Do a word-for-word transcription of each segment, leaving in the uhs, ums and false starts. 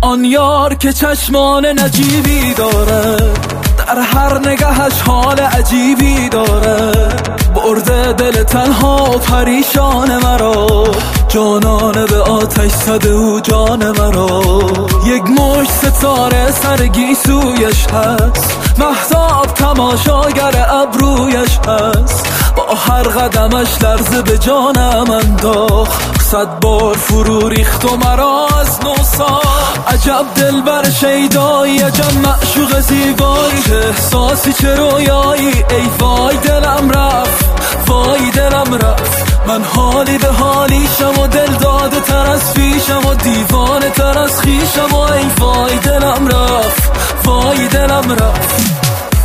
آن یار که چشمان نجیبی داره، در هر نگهش حال عجیبی داره، برده دل تنها و پریشان مرا، جانانه به آتش زده و جان مرا. یک مشت ستاره سر گیسویش هست، مهتاب تماشاگر ابرویش هست، با هر قدمش لرزه به جانم انداخت، صد بار فرو ریخت و مرا از نو ساخت. عجب دلبر شیدایی، عجب معشوق زیبایی، چه احساسی چه رویایی، ای وای دلم رفت، وای دلم رفت. من حالی به حالیشم و دل داده تر از پیشم و دیوانه تر از خیشم و ای وای دلم رفت، وای دلم رفت.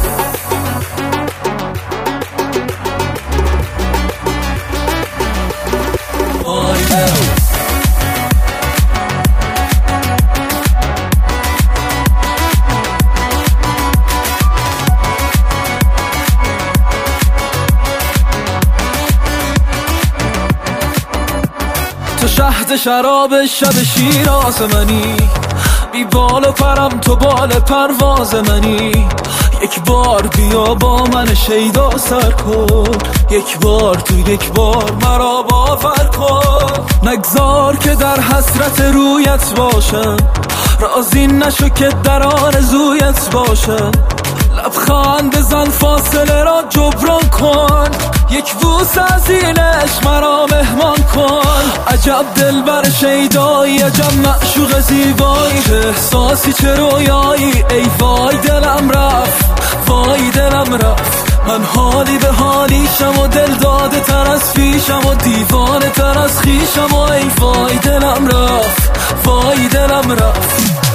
تو شهد شراب شب شیراز منی، بی بال و پرم تو بال پرواز منی. یک بار بیا با من شیدا سر کن، یک بار تو یک بار مرا باور کن. نگذار که در حسرت رویت باشم، راضی نشو که در آرزویت باشم. لبخند بزن فاصله را جبران کن، یک بوس از این عشق مرا مهمان کن. عجب دلبر شیدایی، عجب معشوق زیبایی، چه احساسی چه رویایی، ای وای دلم رفت، وای دلم رفت. من حالی به حالیشم و دل داده تر از پیشم و دیوانه تر از خیشم و ای وای دلم رفت، وای دلم رفت.